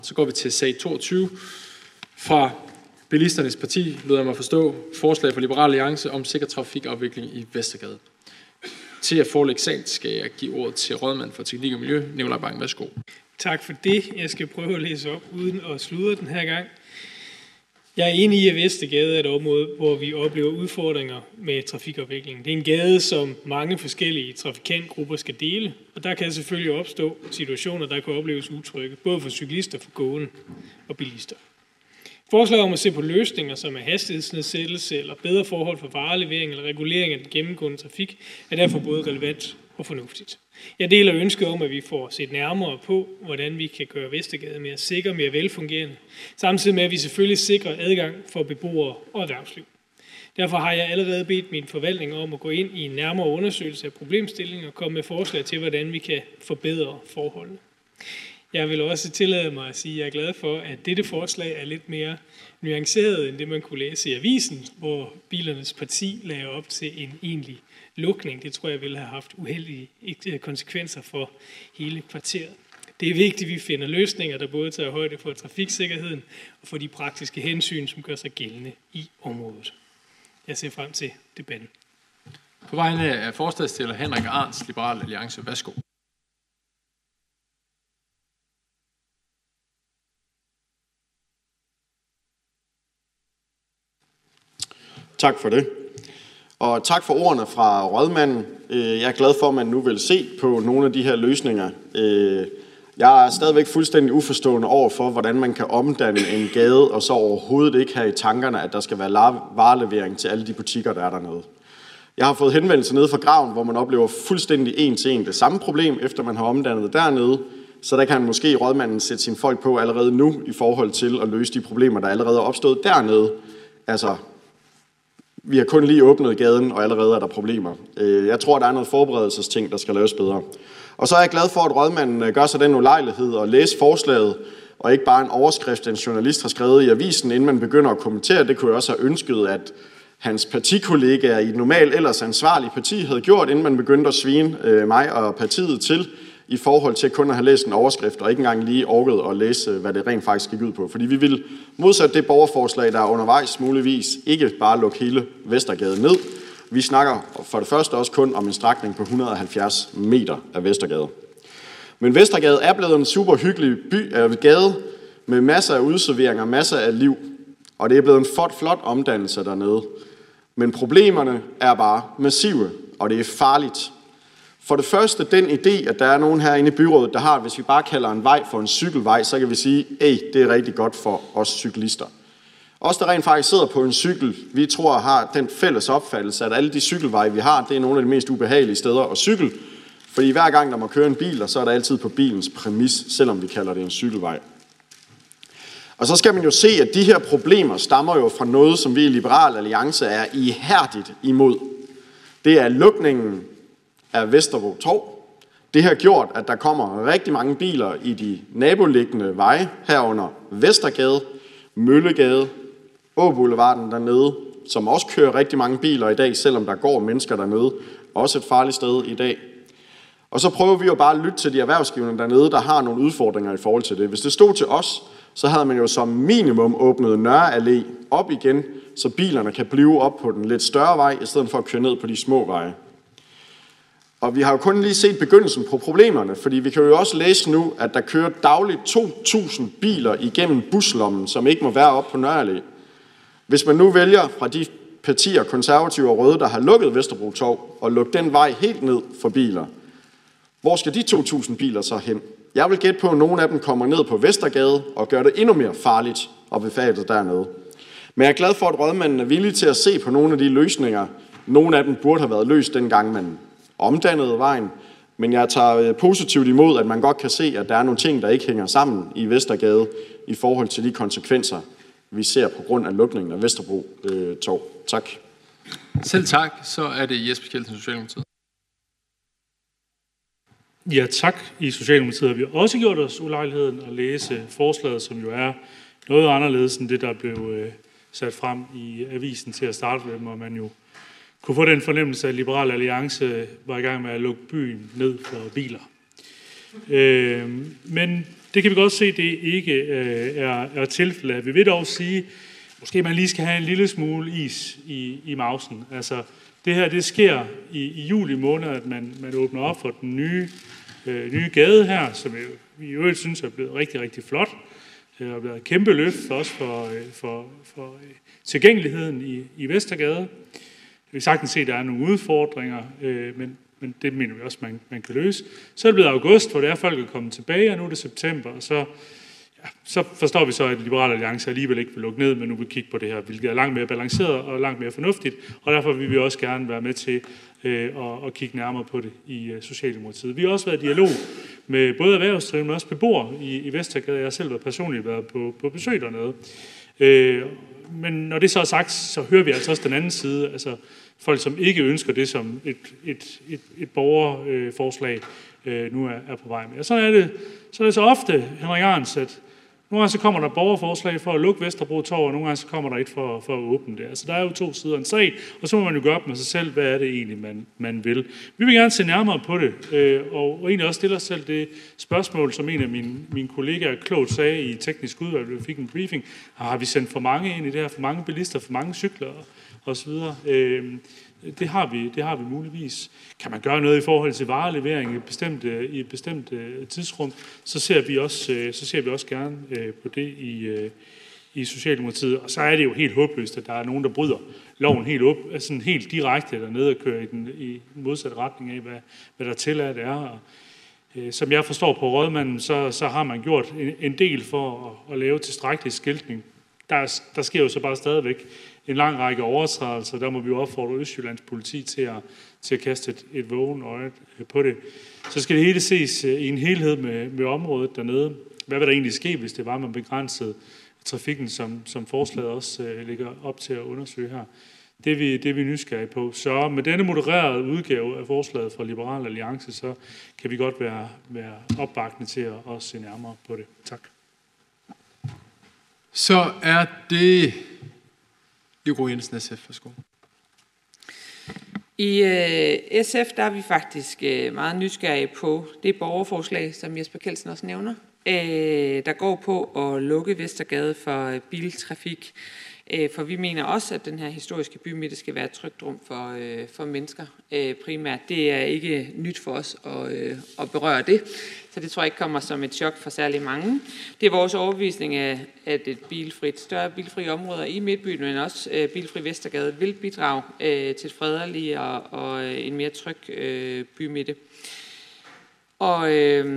Så går vi til sag 22 fra Bilisternes Parti, lyder jeg mig forstå, forslag for Liberal Alliance om sikker trafikafvikling i Vestergade. Til at forelægge sagen skal jeg give ordet til rådmand for teknik og miljø, Nikolaj Bang. Værsgo. Tak for det. Jeg skal prøve at læse op uden at sludre den her gang. Jeg er enig i, at Vestergade er et område, hvor vi oplever udfordringer med trafikafviklingen. Det er en gade, som mange forskellige trafikantgrupper skal dele, og der kan selvfølgelig opstå situationer, der kan opleves utrygge, både for cyklister, for gående og bilister. Forslag om at se på løsninger, som er hastighedsnedsættelse eller bedre forhold for varelevering eller regulering af den gennemgående trafik, er derfor både relevant og fornuftigt. Jeg deler ønsket om, at vi får set nærmere på, hvordan vi kan gøre Vestergade mere sikker, mere velfungerende, samtidig med, at vi selvfølgelig sikrer adgang for beboere og erhvervsliv. Derfor har jeg allerede bedt min forvaltning om at gå ind i en nærmere undersøgelse af problemstillingen og komme med forslag til, hvordan vi kan forbedre forholdene. Jeg vil også tillade mig at sige, at jeg er glad for, at dette forslag er lidt mere nuanceret end det, man kunne læse i avisen, hvor Bilernes Parti lagde op til en egentlig lukning. Det tror jeg ville have haft uheldige konsekvenser for hele kvarteret. Det er vigtigt, at vi finder løsninger, der både tager højde for trafiksikkerheden og for de praktiske hensyn, som gør sig gældende i området. Jeg ser frem til debatten. På vegne af forslagsstiller Henrik Arns, Liberal Alliance. Værsgo. Tak for det. Og tak for ordene fra rådmanden. Jeg er glad for, at man nu vil se på nogle af de her løsninger. Jeg er stadigvæk fuldstændig uforstående over for, hvordan man kan omdanne en gade, og så overhovedet ikke have i tankerne, at der skal være varelevering til alle de butikker, der er dernede. Jeg har fået henvendelser nede fra Graven, hvor man oplever fuldstændig en til en det samme problem, efter man har omdannet dernede. Så der kan måske rådmanden sætte sine folk på allerede nu, i forhold til at løse de problemer, der allerede er opstået dernede. Altså, vi har kun lige åbnet gaden, og allerede er der problemer. Jeg tror, der er noget forberedelsesting, der skal laves bedre. Og så er jeg glad for, at rådmanden gør sig den ulejlighed at læse forslaget, og ikke bare en overskrift, en journalist har skrevet i avisen, inden man begynder at kommentere. Det kunne jeg også have ønsket, at hans partikollegaer i et normalt ellers ansvarligt parti havde gjort, inden man begyndte at svine mig og partiet til, i forhold til kun at have læst en overskrift, og ikke engang lige orket at læse, hvad det rent faktisk gik ud på. Fordi vi vil modsat det borgerforslag, der er undervejs muligvis, ikke bare lukke hele Vestergade ned. Vi snakker for det første også kun om en strækning på 170 meter af Vestergade. Men Vestergade er blevet en super hyggelig gade med masser af udserveringer, masser af liv. Og det er blevet en flot omdannelse dernede. Men problemerne er bare massive, og det er farligt. For det første den idé, at der er nogen herinde i byrådet, der har, hvis vi bare kalder en vej for en cykelvej, så kan vi sige, det er rigtig godt for os cyklister. Os, der rent faktisk sidder på en cykel, vi tror har den fælles opfattelse, at alle de cykelveje, vi har, det er nogle af de mest ubehagelige steder at cykle. Fordi hver gang der må køre en bil, så er der altid på bilens præmis, selvom vi kalder det en cykelvej. Og så skal man jo se, at de her problemer stammer jo fra noget, som vi i Liberal Alliance er ihærdigt imod. Det er lukningen af Vesterbro Torv. Det har gjort, at der kommer rigtig mange biler i de naboliggende veje, herunder Vestergade, Møllegade, Åboulevarden dernede, som også kører rigtig mange biler i dag, selvom der går mennesker dernede. Også et farligt sted i dag. Og så prøver vi jo bare at lytte til de erhvervsgivende dernede, der har nogle udfordringer i forhold til det. Hvis det stod til os, så havde man jo som minimum åbnet Nørre Allé op igen, så bilerne kan blive op på den lidt større vej, i stedet for at køre ned på de små veje. Og vi har jo kun lige set begyndelsen på problemerne, fordi vi kan jo også læse nu, at der kører dagligt 2.000 biler igennem buslommen, som ikke må være op på Nørre Allé. Hvis man nu vælger fra de partier, konservative og røde, der har lukket Vesterbro Torv, og lukke den vej helt ned for biler, hvor skal de 2.000 biler så hen? Jeg vil gætte på, at nogle af dem kommer ned på Vestergade og gør det endnu mere farligt at befærde dernede. Men jeg er glad for, at rådmanden er villig til at se på nogle af de løsninger. Nogle af dem burde have været løst, dengang man omdannede vejen. Men jeg tager positivt imod, at man godt kan se, at der er nogle ting, der ikke hænger sammen i Vestergade i forhold til de konsekvenser, vi ser på grund af lukningen af Vesterbro Torv. Tak. Selv tak. Så er det Jesper Kjeldsen, Socialdemokratiet. Ja, tak. I Socialdemokratiet har vi også gjort os ulejligheden at læse forslaget, som jo er noget anderledes end det, der blev sat frem i avisen til at starte med, hvor man jo kunne få den fornemmelse, at Liberal Alliance var i gang med at lukke byen ned for biler. Men Det kan vi godt se, det ikke er tilfældet. Vi vil dog sige, måske man lige skal have en lille smule is i mausen. Altså, det her, det sker i juli måned, at man åbner op for den nye gade her, som vi i øvrigt synes er blevet rigtig, rigtig flot. Det har været et kæmpe løft også for tilgængeligheden i Vestergade. Vi kan sagtens se, at der er nogle udfordringer, men det mener vi også, man kan løse. Så er det blevet august, hvor det er folk er kommet tilbage, og nu er det september, og så forstår vi så, at Liberal Alliance alligevel ikke vil lukke ned, men nu vil kigge på det her, hvilket er langt mere balanceret og langt mere fornuftigt, og derfor vil vi også gerne være med til at kigge nærmere på det i Socialdemokratiet. Vi har også været i dialog med både erhvervsdrivende, men også beboere i Vestergade. Jeg har selv personligt været på besøg dernede. Men når det så er sagt, så hører vi altså også den anden side, altså folk, som ikke ønsker det som et borgerforslag, nu er på vej med. Og så er det så ofte, Henrik Arns, at nogle gange så kommer der borgerforslag for at lukke Vesterbro Torv, og nogle gange så kommer der et for at åbne det. Altså der er jo to sider af en sag, og så må man jo gøre op med sig selv, hvad er det egentlig, man vil. Vi vil gerne se nærmere på det, og egentlig også stille os selv det spørgsmål, som en af mine kollegaer klogt sagde i teknisk udvalg, vi fik en briefing. Har vi sendt for mange ind i det her, for mange bilister, for mange cykler osv.? Det har vi muligvis. Kan man gøre noget i forhold til varelevering i et bestemt tidsrum, så ser vi også gerne på det i Socialdemokratiet. Og så er det jo helt håbløst, at der er nogen, der bryder loven helt direkte dernede og kører i den modsatte retning af, hvad der tilladt er. Og, som jeg forstår på rådmanden, så har man gjort en del for at lave tilstrækkelig skiltning. Der sker jo så bare stadigvæk en lang række overtrædelser. Der må vi jo opfordre Østjyllands politi til at kaste et vågen øje på det. Så skal det hele ses i en helhed med området dernede. Hvad vil der egentlig ske, hvis det var, man begrænsede trafikken, som forslaget også ligger op til at undersøge her? Det er vi nysgerrige på. Så med denne modererede udgave af forslaget fra Liberal Alliance, så kan vi godt være opbakkende til at se nærmere på det. Tak. Så er det Liv Jensen, SF. Værsgo. I SF der er vi faktisk meget nysgerrige på det borgerforslag, som Jesper Kjeldsen også nævner, der går på at lukke Vestergade for biltrafik. For vi mener også, at den her historiske bymidte skal være et trygt rum for mennesker primært. Det er ikke nyt for os at berøre det, så det tror jeg ikke kommer som et chok for særlig mange. Det er vores overbevisning, at et større bilfri områder i Midtbyen, men også bilfri Vestergade, vil bidrage til et fredeligere og en mere tryg bymidte. Og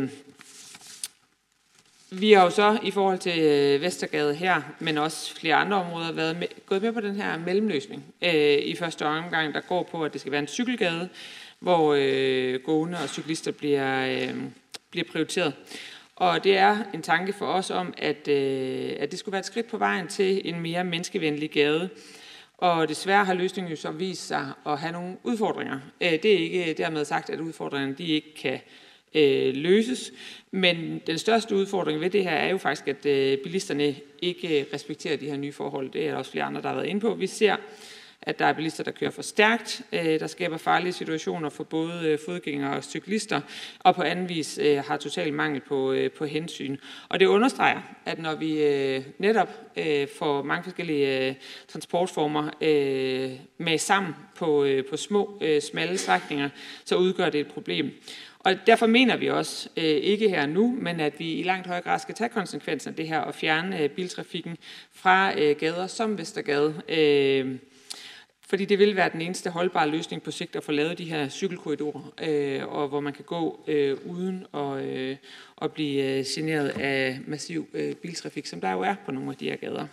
vi har jo så i forhold til Vestergade her, men også flere andre områder, gået med på den her mellemløsning i første omgang, der går på, at det skal være en cykelgade, hvor gående og cyklister bliver prioriteret. Og det er en tanke for os om, at det skulle være et skridt på vejen til en mere menneskevenlig gade. Og desværre har løsningen jo så vist sig at have nogle udfordringer. Det er ikke dermed sagt, at udfordringerne de ikke kan løses. Men den største udfordring ved det her er jo faktisk, at bilisterne ikke respekterer de her nye forhold. Det er der også flere andre, der har været inde på. Vi ser, at der er bilister, der kører for stærkt, der skaber farlige situationer for både fodgængere og cyklister, og på anden vis har total mangel på hensyn. Og det understreger, at når vi netop får mange forskellige transportformer med sammen på små, smalle strækninger, så udgør det et problem. Og derfor mener vi også, ikke her nu, men at vi i langt højere grad skal tage konsekvensen af det her og fjerne biltrafikken fra gader som Vestergade. Fordi det vil være den eneste holdbare løsning på sigt at få lavet de her cykelkorridorer, og hvor man kan gå uden at blive generet af massiv biltrafik, som der jo er på nogle af de her gader.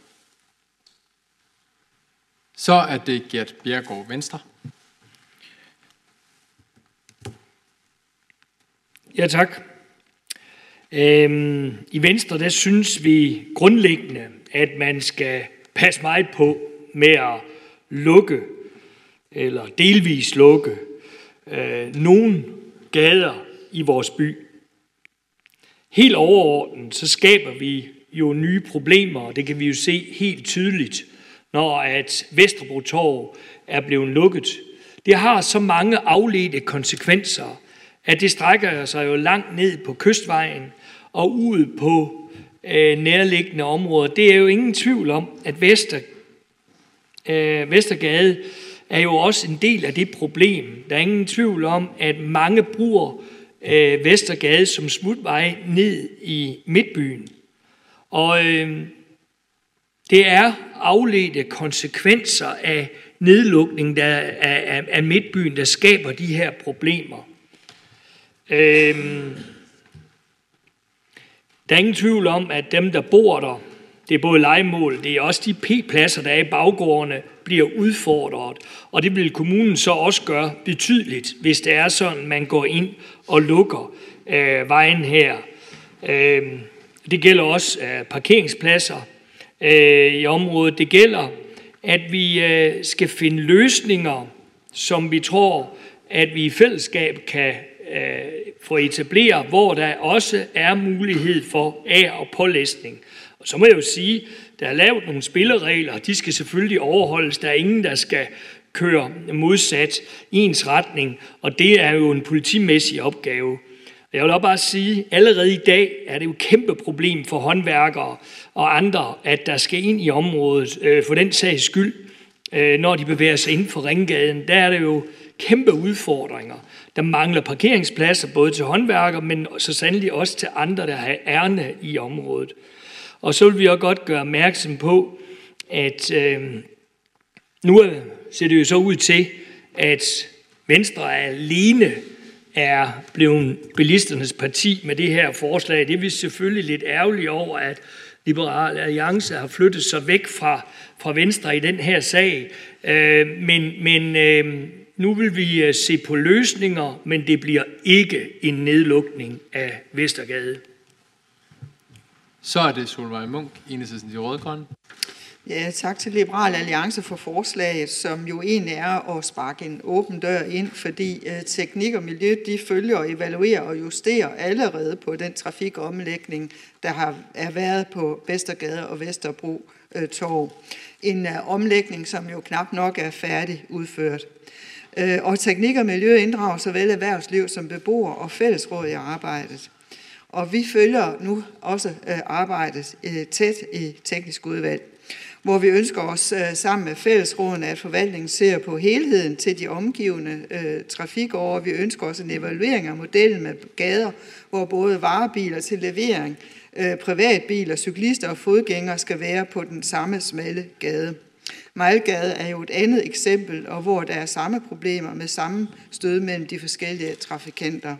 Så er det Gert Bjerregaard, Venstre. Ja, tak. I Venstre, der synes vi grundlæggende, at man skal passe meget på med at lukke, eller delvis lukke, nogle gader i vores by. Helt overordnet, så skaber vi jo nye problemer, og det kan vi jo se helt tydeligt, når at Vesterbro Torv er blevet lukket. Det har så mange afledte konsekvenser, at det strækker sig jo langt ned på kystvejen, og ud på nærliggende områder. Det er jo ingen tvivl om, at Vestergade er jo også en del af det problem. Der er ingen tvivl om, at mange bruger Vestergade som smutvej ned i midtbyen. Og det er afledte konsekvenser af nedlukningen af midtbyen, der skaber de her problemer. Der er ingen tvivl om, at dem, der bor der, det er både lejemål, det er også de p-pladser, der er i baggårdene, bliver udfordret. Og det vil kommunen så også gøre betydeligt, hvis det er sådan, man går ind og lukker vejen her. Det gælder også parkeringspladser i området. Det gælder, at vi skal finde løsninger, som vi tror, at vi i fællesskab kan få etableret, hvor der også er mulighed for af- og pålæsning. Og så må jeg jo sige, der er lavet nogle spilleregler, de skal selvfølgelig overholdes. Der er ingen, der skal køre modsat ens retning, og det er jo en politimæssig opgave. Jeg vil også bare sige, allerede i dag er det jo et kæmpe problem for håndværkere og andre, at der skal ind i området for den sags skyld, når de bevæger sig inden for Ringgaden. Der er det jo kæmpe udfordringer. Der mangler parkeringspladser både til håndværkere, men så sandelig også til andre, der har ærne i området. Og så vil vi også godt gøre opmærksom på, at nu ser det jo så ud til, at Venstre alene er blevet bilisternes parti med det her forslag. Det er vi selvfølgelig lidt ærgerlige over, at Liberal Alliance har flyttet sig væk fra Venstre i den her sag. Men nu vil vi se på løsninger, men det bliver ikke en nedlukning af Vestergade. Så er det Solvej Munk, Enhedslisten De Rød-Grønne. Ja, tak til Liberal Alliance for forslaget, som jo egentlig er at sparke en åben dør ind, fordi teknik og miljø, de følger og evaluerer og justerer allerede på den trafikomlægning, der er været på Vestergade og Vesterbro Torv. En omlægning, som jo knap nok er færdig udført. Og teknik og miljø inddrager såvel erhvervsliv som beboere og fællesråd i arbejdet. Og vi følger nu også arbejdet tæt i teknisk udvalg, hvor vi ønsker os sammen med fællesrådene, at forvaltningen ser på helheden til de omgivende trafikårer. Vi ønsker også en evaluering af modellen med gader, hvor både varebiler til levering, privatbiler, cyklister og fodgængere skal være på den samme smalle gade. Mejlgade er jo et andet eksempel, og hvor der er samme problemer med sammenstød mellem de forskellige trafikanter.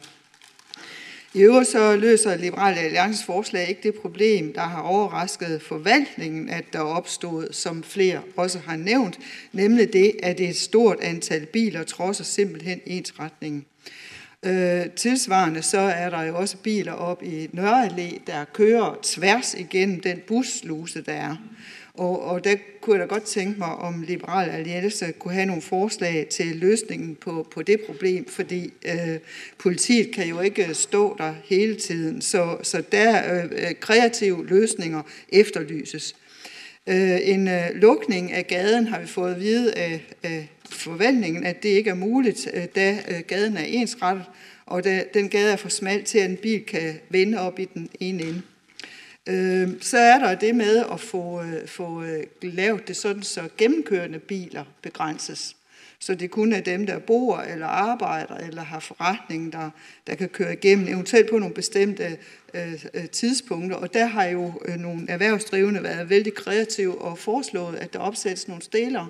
I øvrigt så løser Liberal Alliances forslag ikke det problem, der har overrasket forvaltningen, at der opstod, som flere også har nævnt, nemlig det, at et stort antal biler trodser simpelthen ensretningen. Tilsvarende så er der jo også biler op i Nørre Allé, der kører tværs igennem den bussluse, der er. Og der kunne jeg da godt tænke mig, om Liberal Alliance kunne have nogle forslag til løsningen på det problem, fordi politiet kan jo ikke stå der hele tiden, så der kreative løsninger efterlyses. En lukning af gaden har vi fået at vide af forvaltningen, at det ikke er muligt, da gaden er ensrettet, og da den gade er for smal til, at en bil kan vende op i den ene ende. Så er der det med at få lavet det sådan, så gennemkørende biler begrænses. Så det kun er dem, der bor eller arbejder eller har forretning, der kan køre igennem, eventuelt på nogle bestemte tidspunkter. Og der har jo nogle erhvervsdrivende været vældig kreative og foreslået, at der opsættes nogle stillere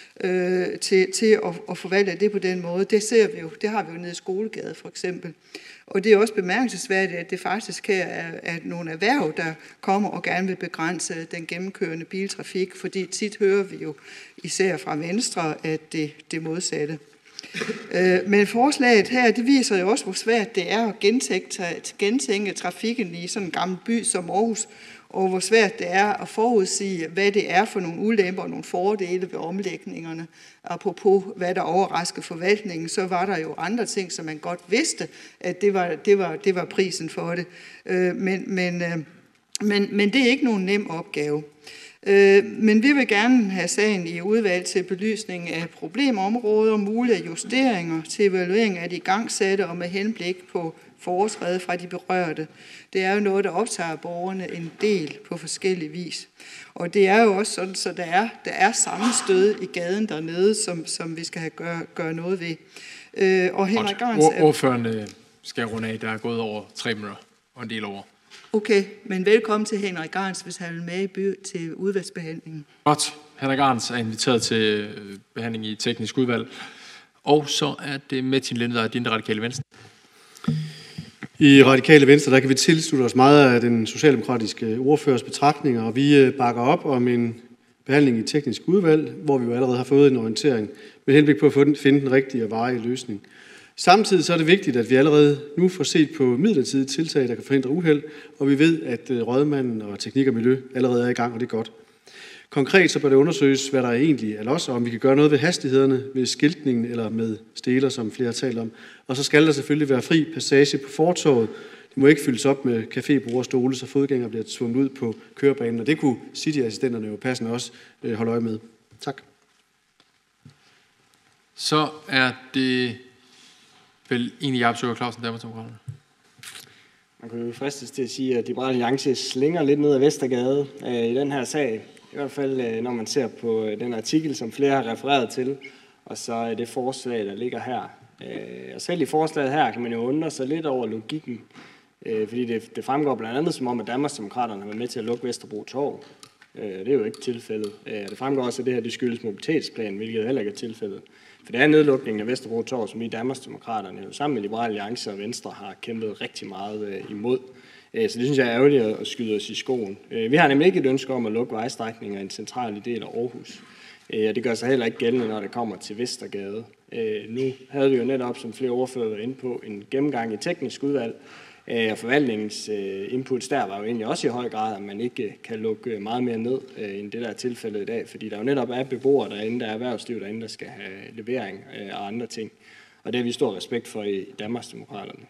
til at forvalte det på den måde. Det ser vi jo, det har vi jo nede i Skolegade for eksempel. Og det er også bemærkelsesværdigt, at det faktisk her er nogle erhverv, der kommer og gerne vil begrænse den gennemkørende biltrafik, fordi tit hører vi jo især fra Venstre, at det modsatte. Men forslaget her, det viser jo også, hvor svært det er at gentænke trafikken i sådan en gammel by som Aarhus, og hvor svært det er at forudsige, hvad det er for nogle ulemper og nogle fordele ved omlægningerne. Apropos hvad der overraskede forvaltningen, så var der jo andre ting, som man godt vidste, at det var prisen for det. Men det er ikke nogen nem opgave. Men vi vil gerne have sagen i udvalg til belysning af problemområder, mulige justeringer til evaluering af de igangsatte og med henblik på forårsrede fra de berørte. Det er jo noget, der optager borgerne en del på forskellig vis. Og det er jo også sådan, så der er sammenstød i gaden dernede, som vi skal gøre noget ved. Og Henrik Garns... Ordføreren skal runde af, der er gået over 3 minutter og en del over. Okay, men velkommen til Henrik Garns, hvis han vil med til udvalgsbehandlingen. Godt. Henrik Garns er inviteret til behandling i teknisk udvalg. Og så er det Martin Lind, der er din Radikale Venstre. I Radikale Venstre, der kan vi tilslutte os meget af den socialdemokratiske ordførers betragtninger, og vi bakker op om en behandling i teknisk udvalg, hvor vi jo allerede har fået en orientering med henblik på at finde den rigtige og varige løsning. Samtidig så er det vigtigt, at vi allerede nu får set på midlertidige tiltag, der kan forhindre uheld, og vi ved, at rådmanden og teknik og miljø allerede er i gang, og det er godt. Konkret så bør det undersøges, hvad der egentlig er los, og om vi kan gøre noget ved hastighederne, ved skiltningen eller med steler, som flere har talt om. Og så skal der selvfølgelig være fri passage på fortovet. Det må ikke fyldes op med cafébord og stole, så fodgængere bliver tvunget ud på kørebanen, og det kunne cityassistenterne jo passende også holde øje med. Tak. Så er det vel egentlig Jakob Sølgaard Clausen, Danmarksdemokraterne. Man kan jo fristes til at sige, at Liberal Alliance slinger lidt ned ad Vestergade i den her sag. I hvert fald, når man ser på den artikel, som flere har refereret til, og så det forslag, der ligger her. Og selv i forslaget her kan man jo undre sig lidt over logikken, fordi det fremgår blandt andet som om, at Danmarksdemokraterne har været med til at lukke Vesterbro Torv. Det er jo ikke tilfældet. Det fremgår også, at det her det skyldes mobilitetsplan, hvilket heller ikke er tilfældet. For det er nedlukningen af Vesterbro Torv, som vi i Danmarksdemokraterne jo sammen med Liberal Alliance og Venstre har kæmpet rigtig meget imod. Så det synes jeg er ærgerligt at skyde os i skoen. Vi har nemlig ikke et ønske om at lukke vejstrækninger i en central del af Aarhus. Det gør sig heller ikke gældende, når det kommer til Vestergade. Nu havde vi jo netop, som flere ordfører var inde på, en gennemgang i teknisk udvalg, og forvaltningens inputs der var jo egentlig også i høj grad, at man ikke kan lukke meget mere ned, end det der er tilfældet i dag, fordi der jo netop er beboere derinde, der er erhvervsliv derinde, der skal have levering og andre ting. Og det har vi stor respekt for i Danmarksdemokraterne.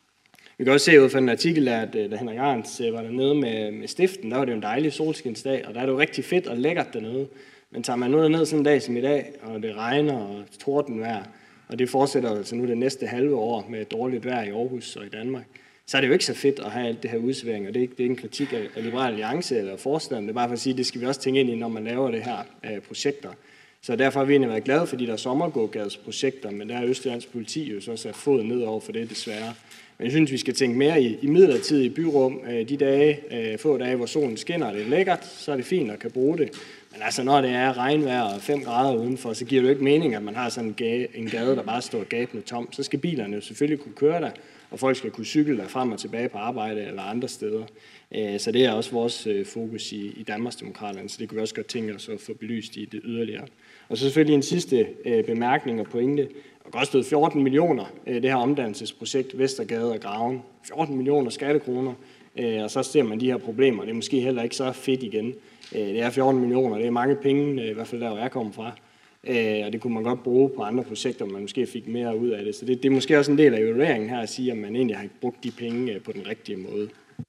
Vi kan også se ud fra en artikel, at da Henrik Garns var dernede med stiften, der var det jo en dejlig solskinsdag, og der er det jo rigtig fedt og lækkert dernede. Men tager man ned sådan en dag som i dag, og det regner og tordenvejr, og det fortsætter altså nu det næste halve år med dårligt vejr i Aarhus og i Danmark, så er det jo ikke så fedt at have alt det her udsværing, og det er ikke en kritik af Liberal Alliance eller forslaget, det er bare for at sige, at det skal vi også tænke ind i, når man laver det her projekter. Så derfor har vi egentlig været glade for de der sommergågadesprojekter, men der er Østjyllands politi jo så sat foden ned over for det desværre. Men jeg synes, vi skal tænke mere i midlertidige byrum. De dage, få dage, hvor solen skinner, og det er lækkert, så er det fint at kan bruge det. Men altså, når det er regnvejr og 5 grader udenfor, så giver det jo ikke mening, at man har sådan en gade, der bare står gabende tom. Så skal bilerne jo selvfølgelig kunne køre der, og folk skal kunne cykle der frem og tilbage på arbejde eller andre steder. Så det er også vores fokus i Danmarksdemokraterne, så det kunne vi også godt tænke os at få belyst i det yderligere. Og så selvfølgelig en sidste bemærkning og pointe. Der har kostet 14 millioner, det her omdannelsesprojekt Vestergade og Graven. 14 millioner skattekroner, og så ser man de her problemer. Det er måske heller ikke så fedt igen. Det er 14 millioner, det er mange penge, i hvert fald der, hvor jeg kommer fra. Og det kunne man godt bruge på andre projekter, man måske fik mere ud af det. Så det er måske også en del af evalueringen her at sige, at man egentlig har brugt de penge på den rigtige måde.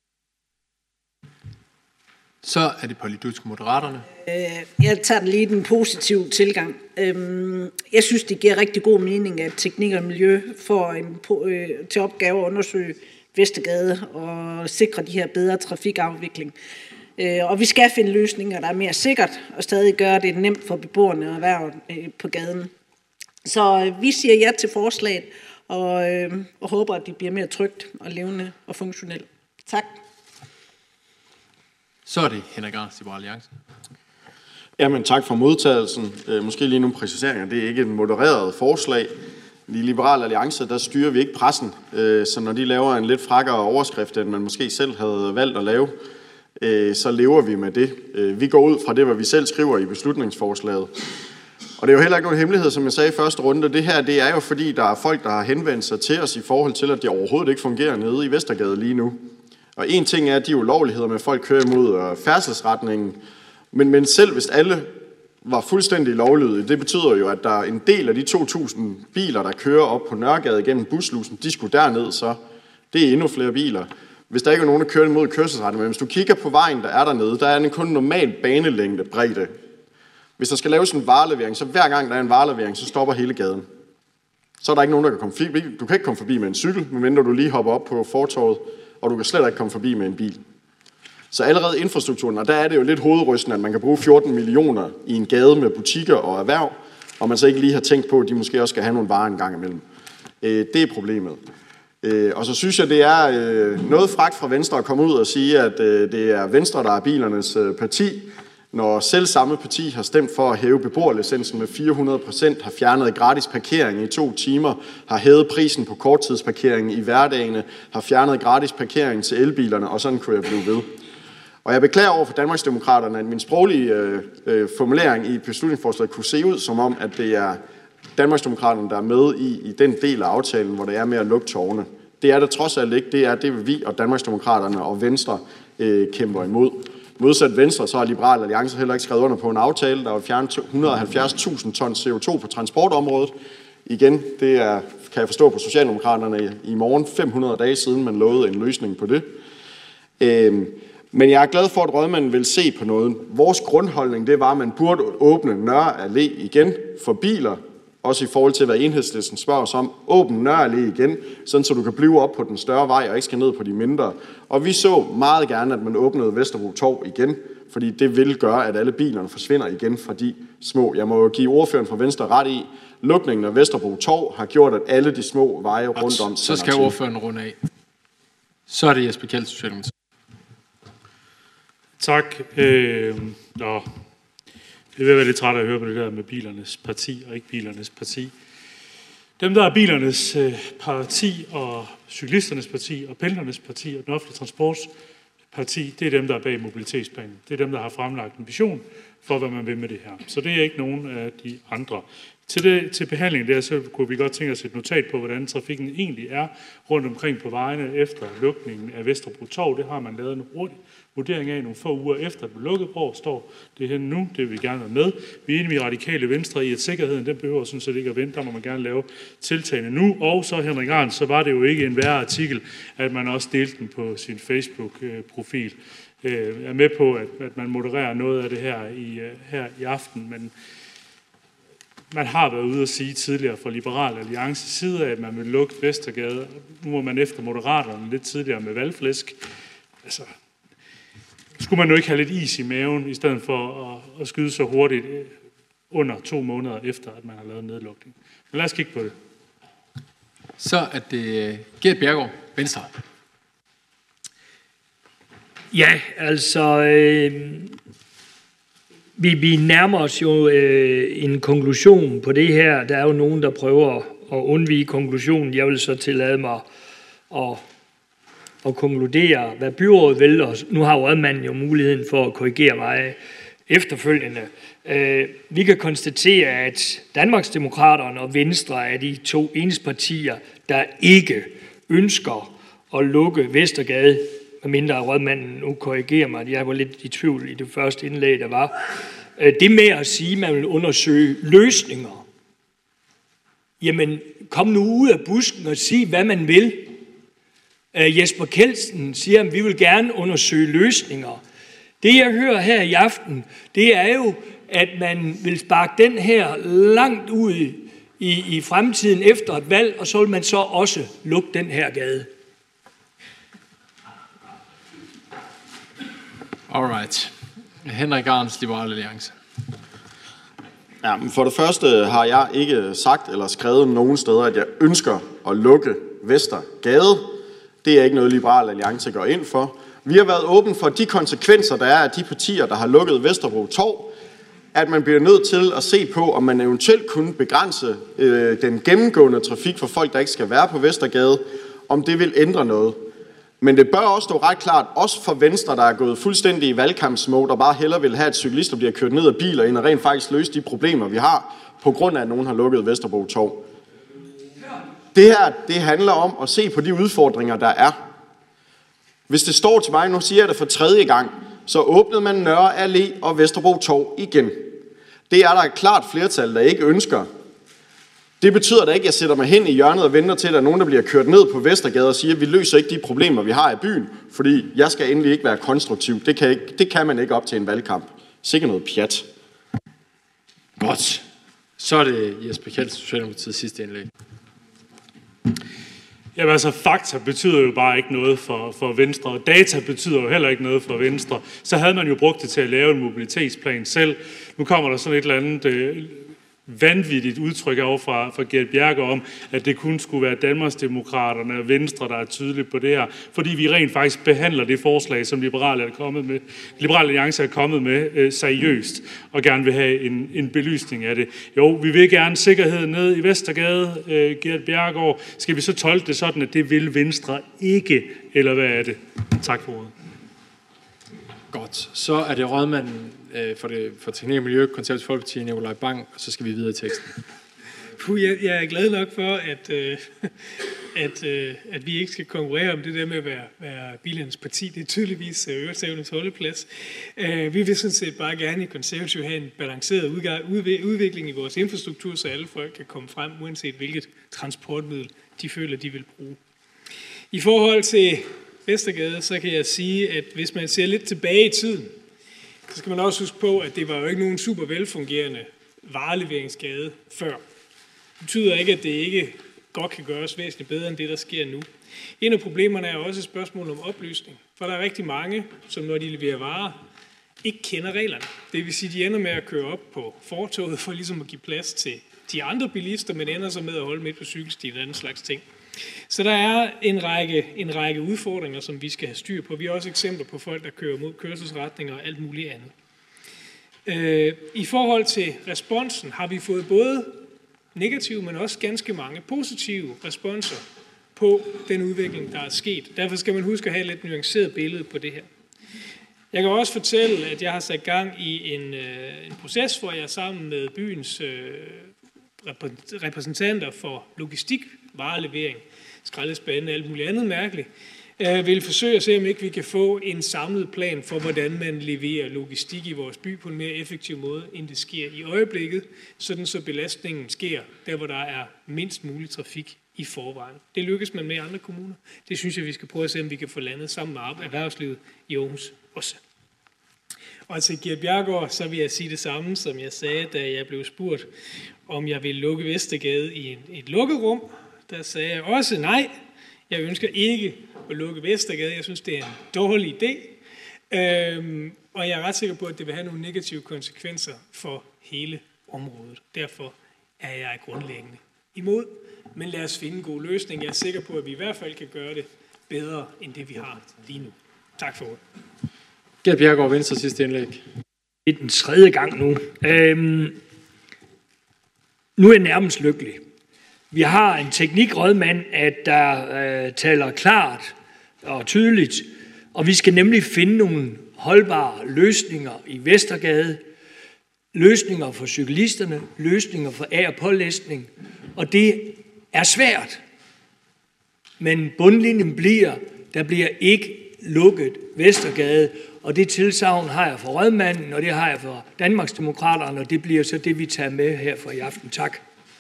Så er det Polly Dudsk, Moderaterne. Jeg tager lige den positive tilgang. Jeg synes, det giver rigtig god mening, at teknik og miljø får til opgave at undersøge Vestergade og sikre de her bedre trafikafvikling. Og vi skal finde løsninger, der er mere sikkert og stadig gøre det nemt for beboerne og erhvervet på gaden. Så vi siger ja til forslaget og håber, at det bliver mere trygt og levende og funktionelt. Tak. Så er det Henrik Garns, Liberal Alliance. Jamen tak for modtagelsen. Måske lige nogle præciseringer. Det er ikke et modereret forslag. I Liberal Alliance, der styrer vi ikke pressen. Så når de laver en lidt frakkere overskrift, end man måske selv havde valgt at lave, så lever vi med det. Vi går ud fra det, hvad vi selv skriver i beslutningsforslaget. Og det er jo heller ikke nogen hemmelighed, som jeg sagde i første runde. Det her, det er jo fordi, der er folk, der har henvendt sig til os i forhold til, at det overhovedet ikke fungerer nede i Vestergade lige nu. Og en ting er de ulovligheder med, at folk kører imod færdselsretningen. Men selv hvis alle var fuldstændig lovlydige, det betyder jo, at der er en del af de 2.000 biler, der kører op på Nørregade gennem Buslusen, de skulle derned, så det er endnu flere biler. Hvis der ikke er nogen, der kører imod kørselsretningen, men hvis du kigger på vejen, der er dernede, der er den kun normal banelængde bredde. Hvis der skal laves en varelevering, så hver gang der er en varelevering, så stopper hele gaden. Så er der ikke nogen, der kan komme forbi. Du kan ikke komme forbi med en cykel, medmindre du lige hopper op på fortovet, og du kan slet ikke komme forbi med en bil. Så allerede infrastrukturen, og der er det jo lidt hovedrystende, at man kan bruge 14 millioner i en gade med butikker og erhverv, og man så ikke lige har tænkt på, at de måske også skal have nogle varer en gang imellem. Det er problemet. Og så synes jeg, det er noget frækt fra Venstre at komme ud og sige, at det er Venstre, der er bilernes parti, når selv samme parti har stemt for at hæve beboerlicensen med 400%, har fjernet gratis parkering i 2 timer, har hævet prisen på korttidsparkering i hverdagene, har fjernet gratis parkering til elbilerne, og sådan kunne jeg blive ved. Og jeg beklager over for Danmarksdemokraterne, at min sproglige formulering i beslutningsforslaget kunne se ud som om, at det er Danmarksdemokraterne, der er med i den del af aftalen, hvor det er med at lukke tårne. Det er det trods alt ikke. Det vil vi og Danmarksdemokraterne og Venstre kæmper imod. Modsat Venstre, så har Liberal Alliance heller ikke skrevet under på en aftale, der vil fjerne 170.000 ton CO2 på transportområdet. Igen, det kan jeg forstå på Socialdemokraterne i morgen, 500 dage siden, man lovede en løsning på det. Men jeg er glad for, at rådmanden vil se på noget. Vores grundholdning, det var, at man burde åbne Nørre Allé igen for biler, også i forhold til, hvad Enhedslisten spørger os om. Åbn Nørre Allé igen, sådan så du kan blive op på den større vej og ikke skal ned på de mindre. Og vi så meget gerne, at man åbnede Vesterbro Torv igen, fordi det vil gøre, at alle bilerne forsvinder igen fra de små. Jeg må jo give ordføreren fra Venstre ret i, lukningen af Vesterbro Torv har gjort, at alle de små veje rundt om... Så skal ordføreren runde af. Så er det Jesper Kjeld, Socialdemokratiet. Tak. Det vil være lidt træt af at høre på det der med bilernes parti og ikke bilernes parti. Dem, der er bilernes parti og cyklisternes parti og pendlernes parti og den offentlige transportparti, det er dem, der er bag mobilitetsplanen. Det er dem, der har fremlagt en vision for, hvad man vil med det her. Så det er ikke nogen af de andre. Til behandlingen der, så kunne vi godt tænke os et notat på, hvordan trafikken egentlig er rundt omkring på vejene efter lukningen af Vesterbro Torv. Det har man lavet en hurtig vurdering af nogle få uger efter, at det blev lukket. Hvor står det henne nu? Det vil vi gerne være med. Vi er enige med Radikale Venstre i, at sikkerheden den behøver sådan set ikke at vente. Der må man gerne lave tiltagene nu. Og så, Henrik Arndt, så var det jo ikke en værre artikel, at man også delte den på sin Facebook-profil. Jeg er med på, at man modererer noget af det her i aften, men man har været ude at sige tidligere fra Liberal Alliance side af, at man vil lukke Vestergade. Nu må man efter Moderaterne lidt tidligere med valgflæsk. Altså, skulle man nu ikke have lidt is i maven, i stedet for at skyde så hurtigt under 2 måneder efter, at man har lavet en nedlukning. Men lad os kigge på det. Så er det Gert Bjerregaard, Venstre. Ja, altså... Vi nærmer os jo en konklusion på det her. Der er jo nogen, der prøver at undvige konklusionen. Jeg vil så tillade mig at konkludere, hvad byrådet vil. Og nu har rådmanden jo muligheden for at korrigere mig efterfølgende. Vi kan konstatere, at Danmarksdemokraterne og Venstre er de 2 eneste partier, der ikke ønsker at lukke Vestergade, medmindre rådmanden nu korrigerer mig. Jeg var lidt i tvivl i det første indlæg, der var. Det med at sige, at man vil undersøge løsninger. Jamen, kom nu ud af busken og sig, hvad man vil. Jesper Kjeldsen siger, at vi vil gerne undersøge løsninger. Det, jeg hører her i aften, det er jo, at man vil sparke den her langt ud i fremtiden efter et valg, og så vil man så også lukke den her gade. Alright. Henrik Arndt, Liberal Alliance. Ja, men for det første har jeg ikke sagt eller skrevet nogen steder, at jeg ønsker at lukke Vestergade. Det er ikke noget, Liberal Alliance går ind for. Vi har været åbne for de konsekvenser, der er af de partier, der har lukket Vesterbro Torv, at man bliver nødt til at se på, om man eventuelt kunne begrænse den gennemgående trafik for folk, der ikke skal være på Vestergade, om det vil ændre noget. Men det bør også stå ret klart, også for Venstre, der er gået fuldstændig i valgkampsmode, og bare hellere vil have, at cyklister bliver kørt ned af biler, end at rent faktisk løse de problemer, vi har, på grund af, at nogen har lukket Vesterbro Torv. Det her, det handler om at se på de udfordringer, der er. Hvis det står til mig, nu siger jeg det for 3. gang, så åbnede man Nørre Allé og Vesterbro Torv igen. Det er der et klart flertal, der ikke ønsker. Det betyder da ikke, at jeg sætter mig hen i hjørnet og venter til, at der er nogen, der bliver kørt ned på Vestergade og siger, at vi løser ikke de problemer, vi har i byen, fordi jeg skal endelig ikke være konstruktiv. Det kan man ikke op til en valgkamp. Sikkert noget pjat. Godt. Så er det Jesper Kjeld, Socialdemokratiets sidste indlæg. Jamen altså, fakta betyder jo bare ikke noget for Venstre, og data betyder jo heller ikke noget for Venstre. Så havde man jo brugt det til at lave en mobilitetsplan selv. Nu kommer der sådan et eller andet vanvittigt udtryk over fra Gert Bjerre om, at det kun skulle være Danmarksdemokraterne og Venstre, der er tydeligt på det her, fordi vi rent faktisk behandler det forslag, som Liberal Alliance er kommet med seriøst, og gerne vil have en belysning af det. Jo, vi vil gerne sikkerhed ned i Vestergade, Gert Bjerregaard. Skal vi så tolke det sådan, at det vil Venstre ikke, eller hvad er det? Tak for ordet. Godt. Så er det rådmanden for Teknik og Miljø, Konservative Folkeparti, Nikolaj Bang, og så skal vi videre i teksten. Jeg er glad nok for, at vi ikke skal konkurrere om det der med at være bilernes parti. Det er tydeligvis øretævnens holdeplads. Vi vil sådan set bare gerne i Konservative have en balanceret udvikling i vores infrastruktur, så alle folk kan komme frem, uanset hvilket transportmiddel de føler, de vil bruge. I forhold til Vestergade, så kan jeg sige, at hvis man ser lidt tilbage i tiden, så skal man også huske på, at det var jo ikke nogen super velfungerende vareleveringsgade før. Det betyder ikke, at det ikke godt kan gøres væsentligt bedre end det, der sker nu. En af problemerne er også et spørgsmål om oplysning, for der er rigtig mange, som når de leverer varer, ikke kender reglerne. Det vil sige, at de ender med at køre op på fortovet for ligesom at give plads til de andre bilister, men ender så med at holde midt på cykelstien og anden slags ting. Så der er en række udfordringer, som vi skal have styr på. Vi har også eksempler på folk, der kører mod kørselsretninger og alt muligt andet. I forhold til responsen har vi fået både negative, men også ganske mange positive responser på den udvikling, der er sket. Derfor skal man huske at have et lidt nuanceret billede på det her. Jeg kan også fortælle, at jeg har sat gang i en proces, hvor jeg sammen med byens repræsentanter for logistik, varelevering, skraldespande og alt muligt andet mærkeligt, vil forsøge at se, om ikke vi kan få en samlet plan for, hvordan man leverer logistik i vores by på en mere effektiv måde, end det sker i øjeblikket, sådan så belastningen sker der, hvor der er mindst mulig trafik i forvejen. Det lykkes man med i andre kommuner. Det synes jeg, vi skal prøve at se, om vi kan få landet sammen med erhvervslivet i Aarhus også. Og til Gert Bjerregaard, så vil jeg sige det samme, som jeg sagde, da jeg blev spurgt, om jeg ville lukke Vestergade i et lukket rum. Der sagde jeg også nej. Jeg ønsker ikke at lukke Vestergade. Jeg synes, det er en dårlig idé. Og jeg er ret sikker på, at det vil have nogle negative konsekvenser for hele området. Derfor er jeg grundlæggende imod. Men lad os finde en god løsning. Jeg er sikker på, at vi i hvert fald kan gøre det bedre, end det vi har lige nu. Tak for ordet. Gert Bjerregaard, Venstre, sidste indlæg. Det er den tredje gang nu. Nu er jeg nærmest lykkelig. Vi har en teknikrådmand, der taler klart og tydeligt, og vi skal nemlig finde nogle holdbare løsninger i Vestergade, løsninger for cyklisterne, løsninger for af- og pålæsning, og det er svært. Men bundlinjen der bliver ikke lukket Vestergade, og det tilsagn har jeg fra rådmanden, og det har jeg fra Danmarksdemokraterne, og det bliver så det, vi tager med her for i aften. Tak.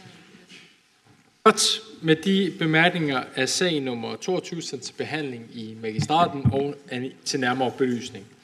Godt. Med de bemærkninger er sag nummer 22 sendt til behandling i magistraten og til nærmere belysning.